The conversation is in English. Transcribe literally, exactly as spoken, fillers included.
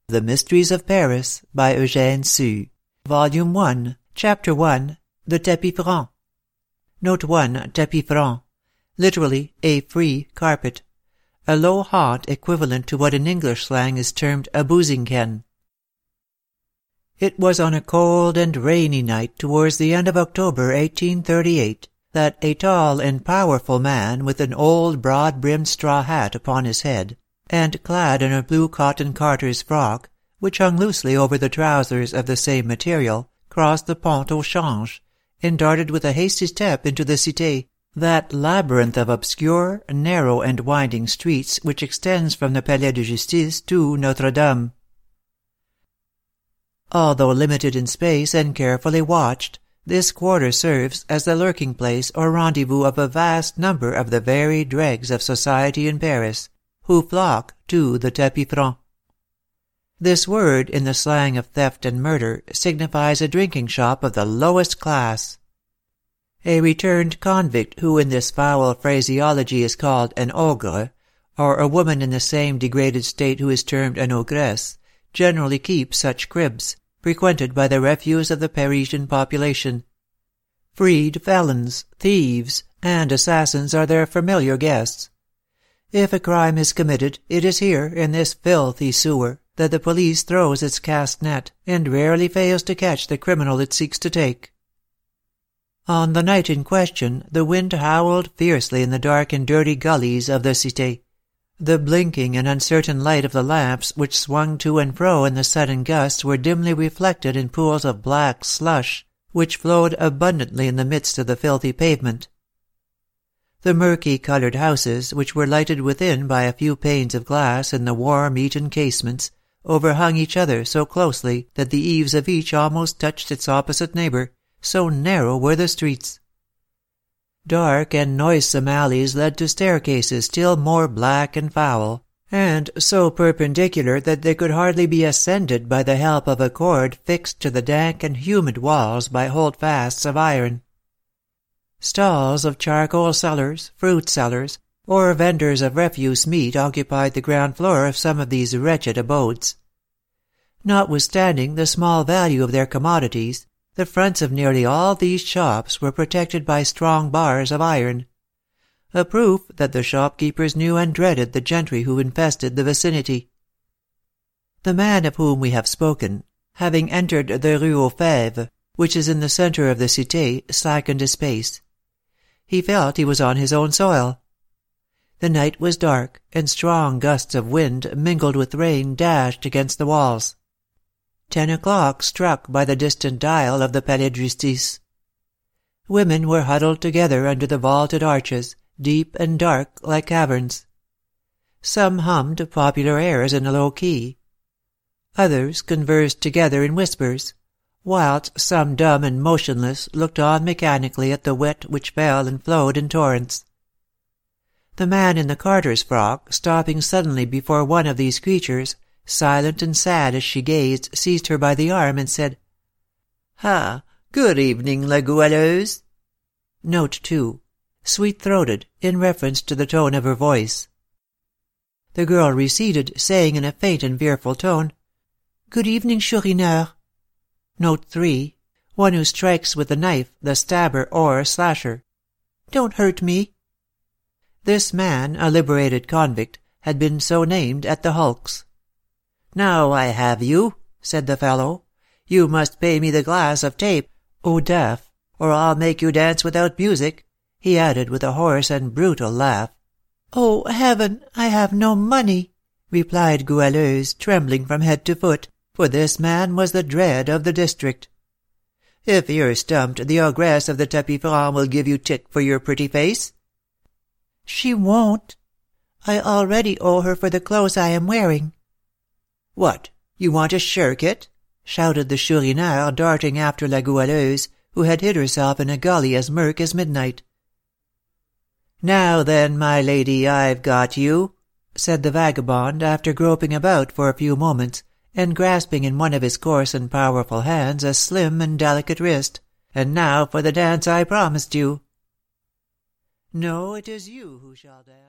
The Mysteries of Paris by Eugène Sue. Volume one, Chapter one, The Tapis Franc. Note one. Tapis franc. Literally, a free carpet. A low haunt equivalent to what in English slang is termed a boozing ken. It was on a cold and rainy night towards the end of October eighteen thirty-eight that a tall and powerful man with an old broad-brimmed straw hat upon his head, and clad in a blue cotton carter's frock, which hung loosely over the trousers of the same material, crossed the Pont au Change, and darted with a hasty step into the Cité, that labyrinth of obscure, narrow, and winding streets which extends from the Palais de Justice to Notre-Dame. Although limited in space and carefully watched, this quarter serves as the lurking place or rendezvous of a vast number of the very dregs of society in Paris, who flock to the tapis franc. This word, in the slang of theft and murder, signifies a drinking shop of the lowest class. A returned convict who in this foul phraseology is called an ogre, or a woman in the same degraded state who is termed an ogress, generally keep such cribs, frequented by the refuse of the Parisian population. Freed felons, thieves, and assassins are their familiar guests. If a crime is committed, it is here, in this filthy sewer, that the police throws its cast net, and rarely fails to catch the criminal it seeks to take. On the night in question, the wind howled fiercely in the dark and dirty gullies of the Cité. The blinking and uncertain light of the lamps which swung to and fro in the sudden gusts were dimly reflected in pools of black slush, which flowed abundantly in the midst of the filthy pavement. The murky-coloured houses, which were lighted within by a few panes of glass in the worm-eaten casements, overhung each other so closely that the eaves of each almost touched its opposite neighbour, so narrow were the streets. Dark and noisome alleys led to staircases still more black and foul, and so perpendicular that they could hardly be ascended by the help of a cord fixed to the dank and humid walls by holdfasts of iron. Stalls of charcoal sellers, fruit sellers, or vendors of refuse meat occupied the ground floor of some of these wretched abodes. Notwithstanding the small value of their commodities, the fronts of nearly all these shops were protected by strong bars of iron, a proof that the shopkeepers knew and dreaded the gentry who infested the vicinity. The man of whom we have spoken, having entered the Rue aux Fèves, which is in the centre of the Cité, slackened his pace. He felt he was on his own soil. The night was dark, and strong gusts of wind mingled with rain dashed against the walls. Ten o'clock struck by the distant dial of the Palais de Justice. Women were huddled together under the vaulted arches, deep and dark like caverns. Some hummed popular airs in a low key. Others conversed together in whispers, whilst some dumb and motionless looked on mechanically at the wet which fell and flowed in torrents. The man in the carter's frock, stopping suddenly before one of these creatures, silent and sad as she gazed, seized her by the arm and said, "Ah, good evening, La Goualeuse." Note two. Sweet-throated, in reference to the tone of her voice. The girl receded, saying in a faint and fearful tone, "Good evening, Chourineur." Note three. One who strikes with the knife, the stabber or slasher. "Don't hurt me." This man, a liberated convict, had been so named at the hulks. "Now I have you," said the fellow. "You must pay me the glass of tape, au deaf, or I'll make you dance without music," he added with a hoarse and brutal laugh. "Oh, heaven, I have no money," replied Goualeuse, trembling from head to foot, for this man was the dread of the district. "If you're stumped, the ogress of the tapis franc will give you tick for your pretty face." "She won't. I already owe her for the clothes I am wearing." "What, you want to shirk it?" shouted the Chourineur, darting after La Goualeuse, who had hid herself in a gully as murk as midnight. "Now then, my lady, I've got you," said the vagabond, after groping about for a few moments, and grasping in one of his coarse and powerful hands a slim and delicate wrist. "And now for the dance I promised you." "No, it is you who shall dance."